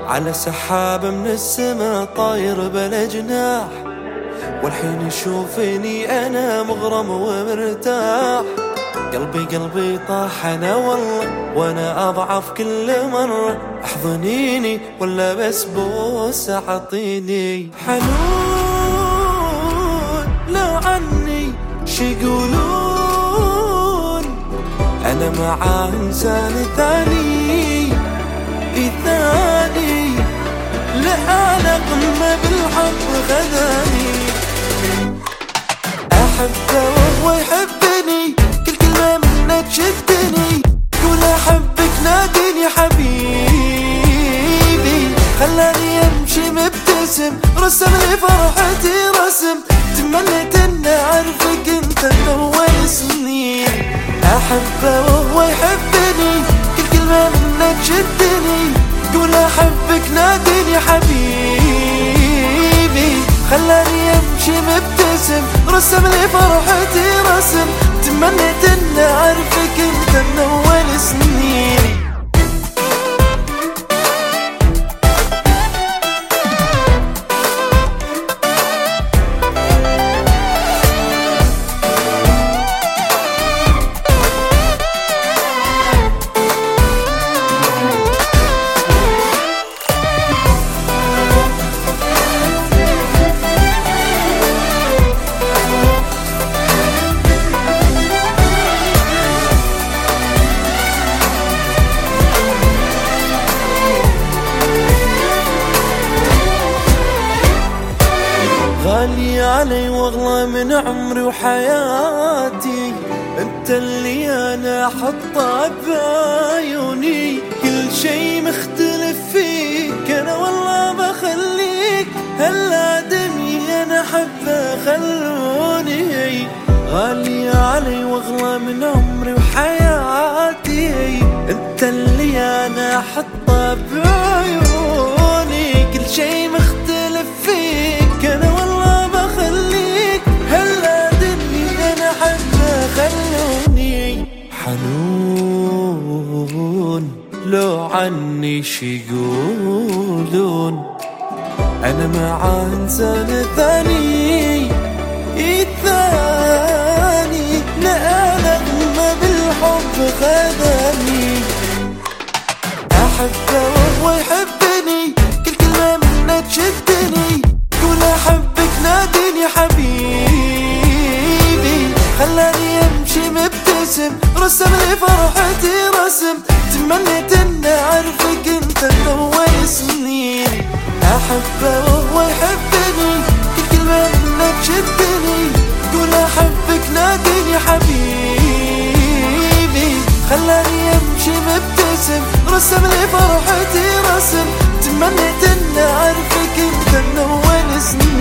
على سحاب من السما طاير بلا جناح، والحين يشوفني أنا مغرم ومرتاح. قلبي طاح أنا والله، وأنا أضعف كل مرة. احضنيني ولا بس بوسة عطيني. حنون لو عني شي يقولون، أنا مع إنسان ثاني ثاني. لا أنا قمة بالحب خذاني، أحبه وهو يحبني، كل كلمة منه تشدني. قول أحبك ناديني حبيبي، خلاني أمشي مبتسم، رسم لي فرحتي رسم. تمنيت أن أعرفك أنت من أول سنين. أحبه وهو يحبني، كل كلمة منه تشدني. قول أحبك ناديني حبيبي، خلاني أمشي مبتسم، رسم لي فرحتي رسم. تمنيت أن أعرفك أنت من أول سنيني. غالي علي واغلى من عمري وحياتي، انت اللي انا احطه بعيوني. كل شي مختلف فيك انا والله بخليك، هالادمي انا حبه خلوني. غالي علي واغلى من عمري وحياتي، انت اللي انا احطه بعيوني. كل شي مختلف فيك انا والله بخليك، هالادمي انا حبه خلوني. حنون لو عني شي يقولون، انا مع انسان ثاني ثاني. لا انا ما بالحب خذاني، احبه وهو يحبني، كل كلمه منه تشدني. قول احبك ناديني حبيبي، خلاني امشي مبتسم، رسم لي فرحتي رسم. تمنيت ان اعرفك انت من اول سنيني. احبه وهو يحبني، كل كلمه منه تشدني. قول احبك ناديني حبيبي، خلاني امشي مبتسم، رسم لي فرحتي رسم. تمنيت ان اعرفك انت من اول سنين.